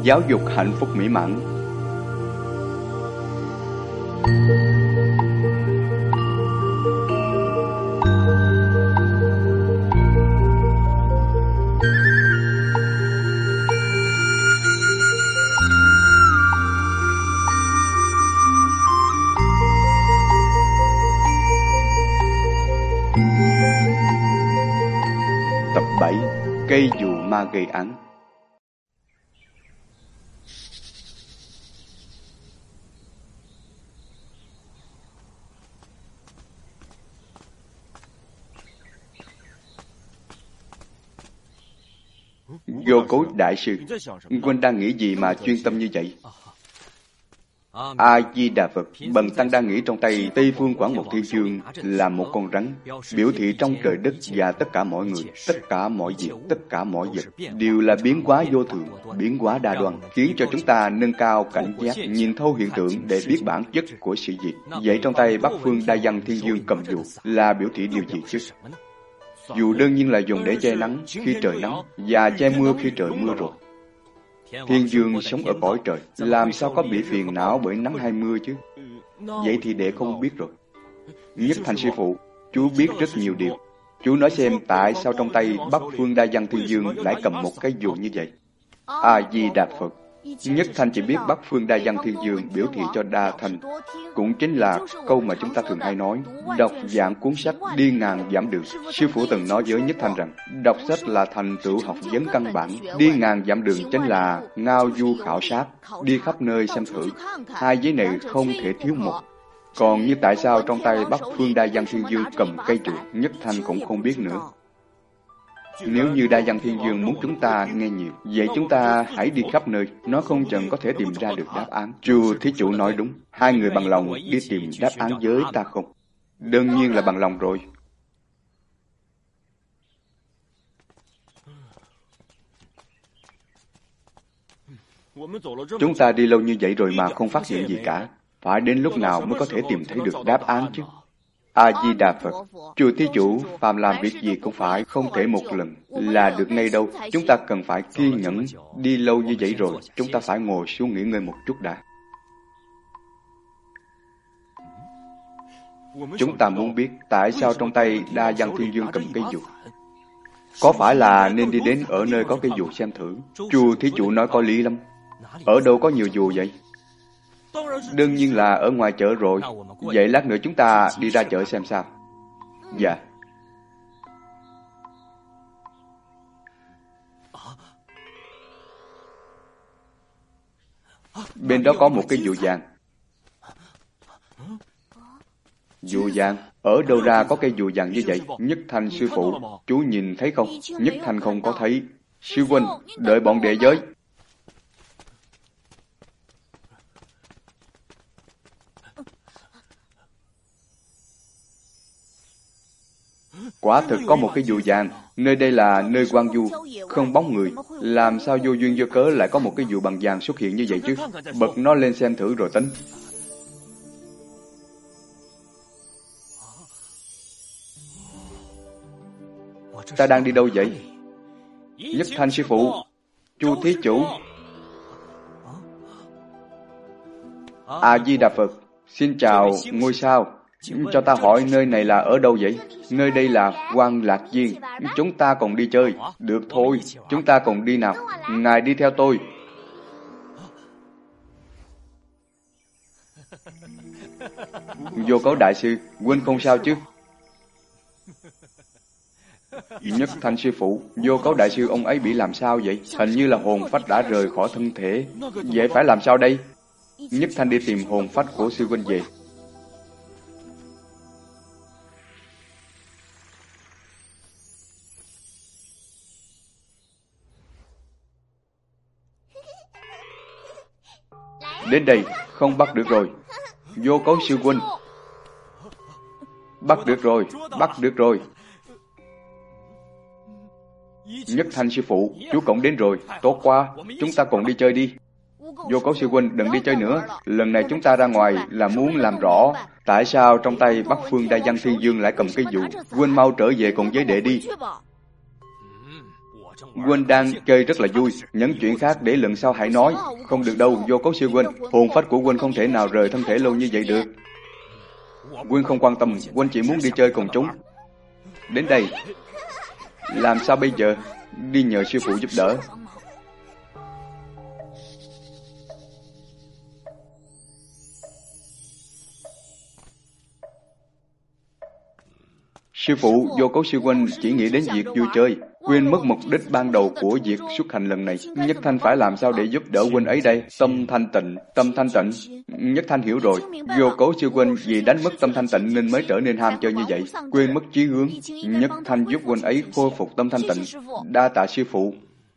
giáo dục hạnh phúc mỹ mãn. Tập 7. Cây dù ma gây án. Vô Cấu đại sư, huynh đang nghĩ gì mà chuyên tâm như vậy? A-di-đà Phật. Bần tăng đang nghĩ trong tay Tây Phương Quảng Một Thiên Chương là một con rắn, biểu thị trong trời đất và tất cả mọi người, tất cả mọi việc, tất cả mọi vật đều là biến hóa vô thường, biến hóa đa đoan, khiến cho chúng ta nâng cao cảnh giác, nhìn thấu hiện tượng để biết bản chất của sự việc. Vậy trong tay Bắc Phương Đa Văn Thiên Dương cầm dù là biểu thị điều gì chứ? Dù đương nhiên là dùng để che nắng khi trời nắng và che mưa khi trời mưa rồi. Thiên Dương sống ở cõi trời, làm sao có bị phiền não bởi nắng hay mưa chứ? Vậy thì đệ không biết rồi. Nhất Thành sư phụ, chú biết rất nhiều điều. Chú nói xem tại sao trong tay Bắc Phương Đa Văn Thiên Dương lại cầm một cái dù như vậy? A-di-đà Phật. Nhất Thành chỉ biết Bắc Phương Đa Văn Thiên Dương biểu thị cho Đa Thành, cũng chính là câu mà chúng ta thường hay nói, đọc vạn cuốn sách đi ngàn dặm đường. Sư phụ từng nói với Nhất Thành rằng, đọc sách là thành tựu học vấn căn bản, đi ngàn dặm đường chính là ngao du khảo sát, đi khắp nơi xem thử. Hai giấy này không thể thiếu một. Còn như tại sao trong tay Bắc Phương Đa Văn Thiên Dương cầm cây trụ, Nhất Thành cũng không biết nữa. Nếu như Đa Văn Thiên Dương muốn chúng ta nghe nhiều, vậy chúng ta hãy đi khắp nơi, nó không chừng có thể tìm ra được đáp án. Chùa thí chủ nói đúng, hai người bằng lòng đi tìm đáp án với ta không? Đương nhiên là bằng lòng rồi. Chúng ta đi lâu như vậy rồi mà không phát hiện gì cả, phải đến lúc nào mới có thể tìm thấy được đáp án chứ? A-di-đà Phật. Chùa thí chủ, phàm làm việc gì cũng phải không thể một lần là được ngay đâu. Chúng ta cần phải kiên nhẫn. Đi lâu như vậy rồi, chúng ta phải ngồi xuống nghỉ ngơi một chút đã. Chúng ta muốn biết tại sao trong tay Đa Văn Thiên Dương cầm cây dù. Có phải là nên đi đến ở nơi có cây dù xem thử? Chùa thí chủ nói có lý lắm. Ở đâu có nhiều dù vậy? Đương nhiên là ở ngoài chợ rồi. Vậy lát nữa chúng ta đi ra chợ xem sao. Dạ. Bên đó có một cái dù vàng. Dù vàng? Ở đâu ra có cây dù vàng như vậy? Nhất Thành sư phụ, chú nhìn thấy không? Nhất Thành không có thấy. Sư huynh, đợi bọn đệ với. Quả thực có một cái dù vàng. Nơi đây là nơi hoang vu, không bóng người. Làm sao vô duyên vô cớ lại có một cái dù bằng vàng xuất hiện như vậy chứ? Bật nó lên xem thử rồi tính. Ta đang đi đâu vậy? Nhất Thanh sư phụ, Chu thí chủ. A-di-đà Phật. Xin chào ngôi sao. Cho ta hỏi nơi này là ở đâu vậy? Nơi đây là Quan Lạc Viên. Chúng ta cùng đi chơi. Được thôi, chúng ta cùng đi nào. Ngài đi theo tôi. Vô Cấu đại sư, huynh không sao chứ? Nhất Thanh sư phụ, Vô Cấu đại sư ông ấy bị làm sao vậy? Hình như là hồn phách đã rời khỏi thân thể. Vậy phải làm sao đây? Nhất Thanh đi tìm hồn phách của sư huynh về. Đến đây, không bắt được rồi. Vô Cấu sư huynh. Bắt được rồi, bắt được rồi. Nhất Thanh sư phụ, chú cũng đến rồi. Tốt quá, chúng ta cùng đi chơi đi. Vô Cấu sư huynh, đừng đi chơi nữa. Lần này chúng ta ra ngoài là muốn làm rõ tại sao trong tay Bắc Phương Đa Văn Thiên Dương lại cầm cái dù. Huynh mau trở về cùng với đệ đi. Huynh đang chơi rất là vui, những chuyện khác để lần sau hãy nói. Không được đâu, Vô Cấu sư huynh, hồn phách của huynh không thể nào rời thân thể lâu như vậy được. Huynh không quan tâm, huynh chỉ muốn đi chơi cùng chúng. Đến đây, làm sao bây giờ? Đi nhờ sư phụ giúp đỡ. Sư phụ, Vô Cấu sư huynh chỉ nghĩ đến việc vui chơi, quên mất mục đích ban đầu của việc xuất hành lần này. Nhất Thanh phải làm sao để giúp đỡ huynh ấy đây? Tâm thanh tịnh, tâm thanh tịnh. Nhất Thanh hiểu rồi, Vô Cấu sư huynh vì đánh mất tâm thanh tịnh nên mới trở nên ham chơi như vậy, quên mất chí hướng. Nhất Thanh giúp huynh ấy khôi phục tâm thanh tịnh. Đa tạ sư phụ.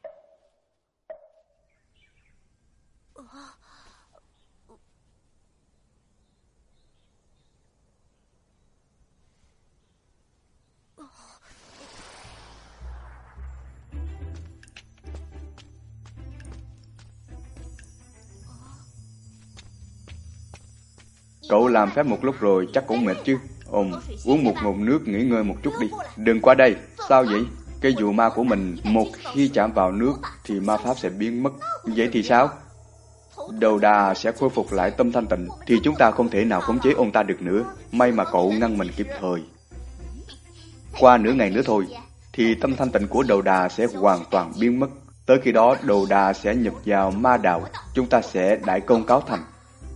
Cậu làm phép một lúc rồi chắc cũng mệt chứ. Uống một ngụm nước nghỉ ngơi một chút đi. Đừng qua đây. Sao vậy? Cây dù ma của mình một khi chạm vào nước thì ma pháp sẽ biến mất. Vậy thì sao? Đầu đà sẽ khôi phục lại tâm thanh tịnh thì chúng ta không thể nào khống chế ông ta được nữa. May mà cậu ngăn mình kịp thời. Qua nửa ngày nữa thôi thì tâm thanh tịnh của đầu đà sẽ hoàn toàn biến mất. Tới khi đó đầu đà sẽ nhập vào ma đạo. Chúng ta sẽ đại công cáo thành.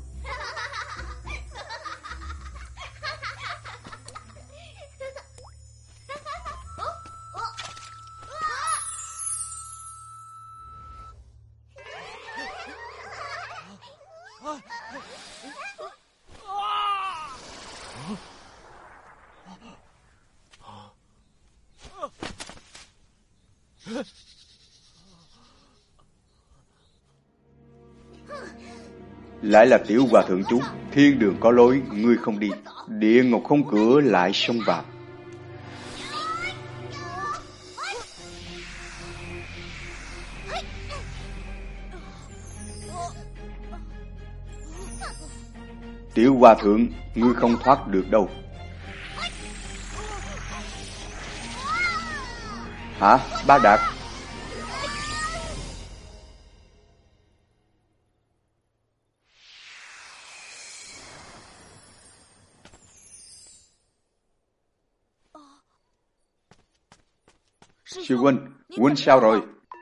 Lại là tiểu hòa thượng chú. Thiên đường có lối, ngươi không đi. Địa ngục không cửa, lại xông vào. Tiểu hòa thượng, ngươi không thoát được đâu. Hả? Ba Đạt? Sư huynh, huynh sao rồi?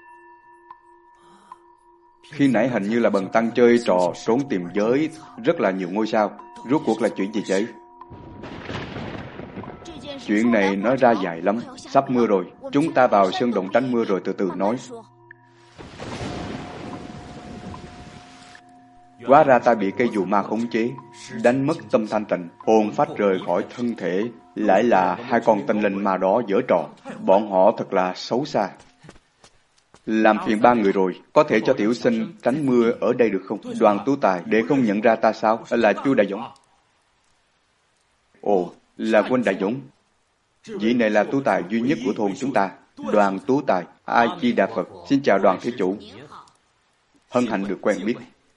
Khi nãy hình như là bần tăng chơi trò trốn tìm giới rất là nhiều ngôi sao. Rốt cuộc là chuyện gì vậy? Chuyện này nói ra dài lắm. Sắp mưa rồi, chúng ta vào sơn động tránh mưa rồi từ từ nói. Hóa ra ta bị cây dù ma khống chế, đánh mất tâm thanh tịnh, hồn phách rời khỏi thân thể. Lại là hai con tinh linh ma đó giở trò. Bọn họ thật là xấu xa. Làm phiền ba người rồi, có thể cho tiểu sinh tránh mưa ở đây được không? Đoàn Tú Tài, để không nhận ra ta sao? Là Chu Đại Dũng. Ồ, là huynh Đại Dũng. Vị này là tú tài duy nhất của thôn chúng ta. Đoàn Tú Tài. A Di Đà Phật. Xin chào đoàn thí chủ. Hân hạnh được quen biết.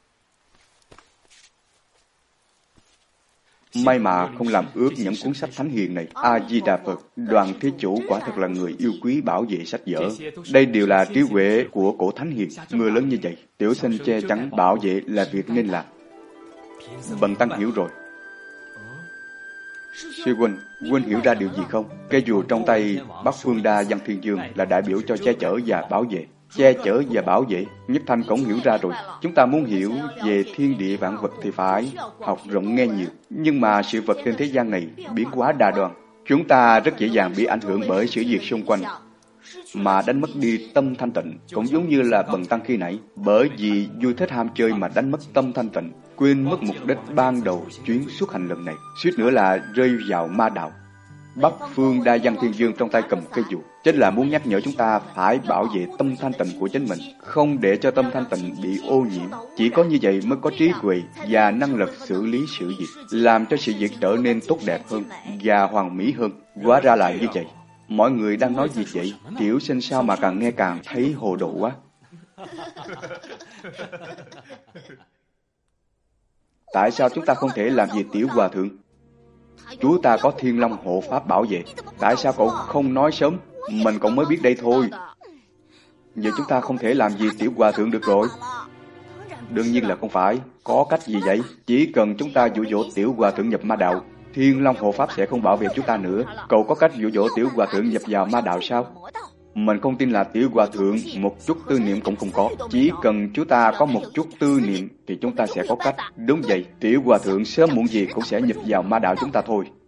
May mà không làm ướt những cuốn sách thánh hiền này. A Di Đà Phật. Đoàn thí chủ quả thật là người yêu quý bảo vệ sách vở. Đây đều là trí huệ của cổ thánh hiền. Mưa lớn như vậy, tiểu sinh che chắn bảo vệ là việc nên làm. Bần tăng hiểu rồi. Sư huynh hiểu ra điều gì không? Cây dù trong tay Bắc Phương Đa Văn Thiên Dương là đại biểu cho che chở và bảo vệ. Che chở và bảo vệ, Nhất Thanh cũng hiểu ra rồi. Chúng ta muốn hiểu về thiên địa vạn vật thì phải học rộng nghe nhiều. Nhưng mà sự vật trên thế gian này biến hóa đa đoan. Chúng ta rất dễ dàng bị ảnh hưởng bởi sự việc xung quanh, mà đánh mất đi tâm thanh tịnh. Cũng giống như là bần tăng khi nãy, bởi vì vui thích ham chơi mà đánh mất tâm thanh tịnh, quên mất mục đích ban đầu chuyến xuất hành lần này, suýt nữa là rơi vào ma đạo. Bắc Phương Đa Văn Thiên Dương trong tay cầm cây dù, chính là muốn nhắc nhở chúng ta phải bảo vệ tâm thanh tịnh của chính mình, không để cho tâm thanh tịnh bị ô nhiễm. Chỉ có như vậy mới có trí huệ và năng lực xử lý sự việc, làm cho sự việc trở nên tốt đẹp hơn và hoàn mỹ hơn. Hóa ra là như vậy. Mọi người đang nói gì vậy? Tiểu sinh sao mà càng nghe càng thấy hồ đồ quá. Tại sao chúng ta không thể làm gì tiểu hòa thượng? Chú ta có Thiên Long hộ pháp bảo vệ. Tại sao cậu không nói sớm? Mình cũng mới biết đây thôi. Vậy chúng ta không thể làm gì tiểu hòa thượng được rồi. Đương nhiên là không phải. Có cách gì vậy? Chỉ cần chúng ta dụ dỗ tiểu hòa thượng nhập ma đạo, Thiên Long hộ pháp sẽ không bảo vệ chúng ta nữa. Cậu có cách dụ dỗ tiểu hòa thượng nhập vào ma đạo sao? Mình không tin là tiểu hòa thượng một chút tư niệm cũng không có. Chỉ cần chúng ta có một chút tư niệm thì chúng ta sẽ có cách. Đúng vậy, tiểu hòa thượng sớm muộn gì cũng sẽ nhập vào ma đạo chúng ta thôi.